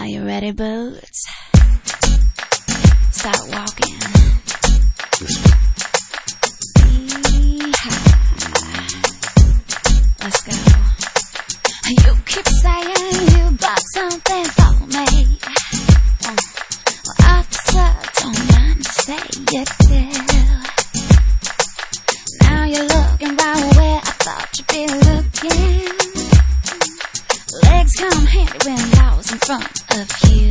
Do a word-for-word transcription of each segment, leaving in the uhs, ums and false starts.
Are you ready, boots? Start walking. Yeehaw. Let's go. You keep saying you got something for me. Oh, well, officer, don't mind to say it till. Now you're looking right where I thought you'd be looking. Legs come handy when I was in front of you.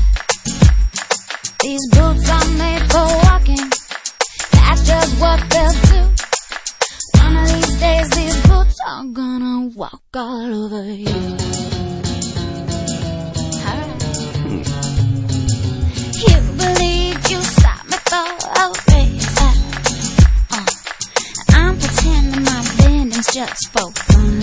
These boots are made for walking. That's just what they'll do. One of these days these boots are gonna walk all over you. Alright. You believe you stopped me for a reason. uh, I'm pretending my bending's just for fun.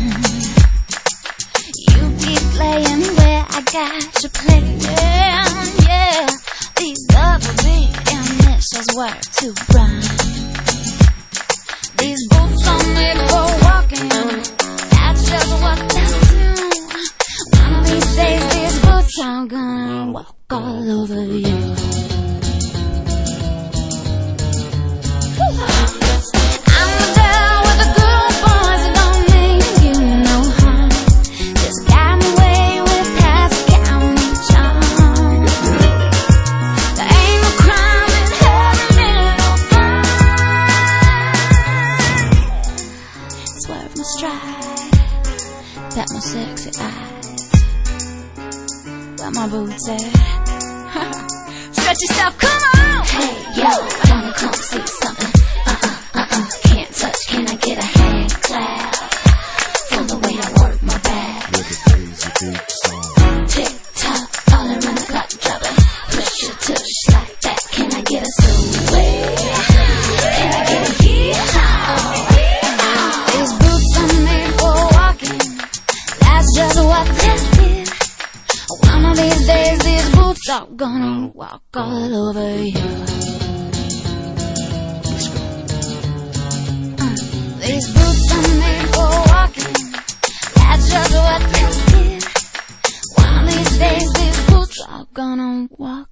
You keep playing where I got you playing. Yeah, these double B initials work to rhyme. These boots are made for walking. That's just what they'll do. One of these days these boots are gonna walk all over you. I'm the girl with the good boys that don't mean you no harm. Just got me way with past county charm. There ain't no crime in having no fun. Swerve my stride, pat my sexy eyes. Where my boots at? Stretch yourself, come on! Hey, yo, I wanna come see something. Uh-uh, uh-uh, can't touch, can I get a hand clap? From the way I work my back. With a crazy big song. Tick-tock, all around the clock, drop it. Push your tush like that, can I get a sway? Can I get a yeehaw? These boots are made for walking. That's just what they did. One of these days these boots are gonna walk all over you. uh, These boots are made for walking. That's just what they did. One of these days these boots are gonna walk